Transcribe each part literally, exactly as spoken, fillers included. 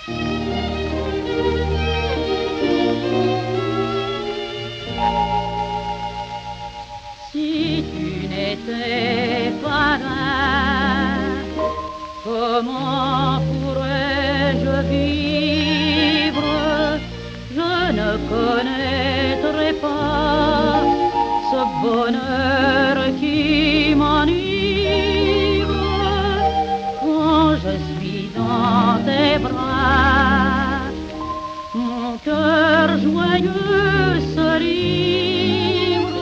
Si tu n'étais pas là, comment pourrais-je vivre? Je ne connaîtrais pas ce bonheur qui m'enivre. Quand je suis dans tes bras, mon cœur joyeux se livre.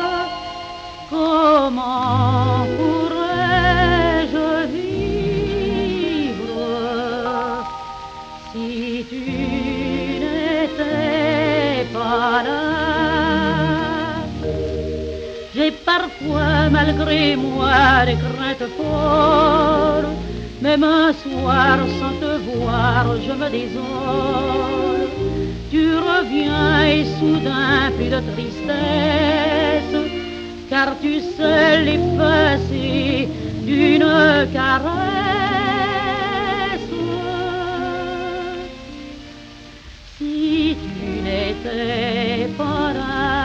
Comment pourrais-je vivre si tu n'étais pas là? J'ai parfois, malgré moi, des craintes folles. Même un soir, sans te voir, je me désole. Tu reviens et soudain, plus de tristesse, car tu sais l'effacer d'une caresse. Si tu n'étais pas là,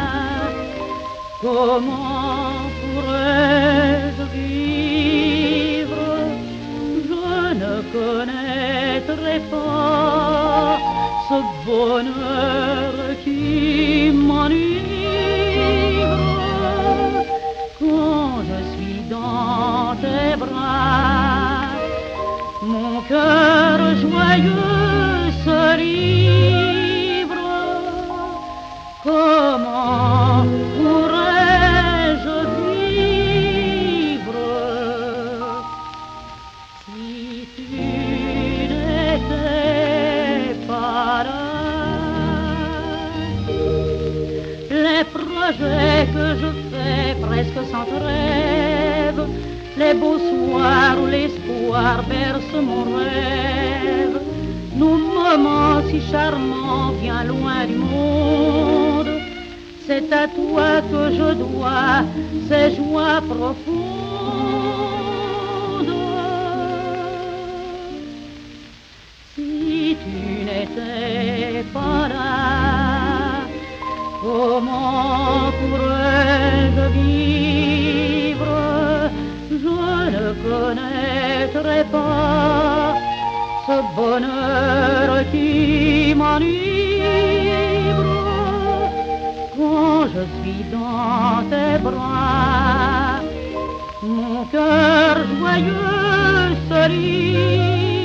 comment pourrais-je vivre? Je ne connaîtrais pas ce bonheur qui m'enivre. Quand je suis dans tes bras, mon cœur joyeux se livre. Comment pourrais-je vivre si tu n'étais pas là? Les projets que je fais presque sans trêve, les beaux soirs où l'espoir berce mon rêve, nos moments si charmants bien loin du monde, c'est à toi que je dois ces joies profondes. Si tu n'étais pas là, comment pourrais-je vivre? Je ne connaîtrais pas ce bonheur qui m'enivre. Quand je suis dans tes bras, mon cœur joyeux se livre.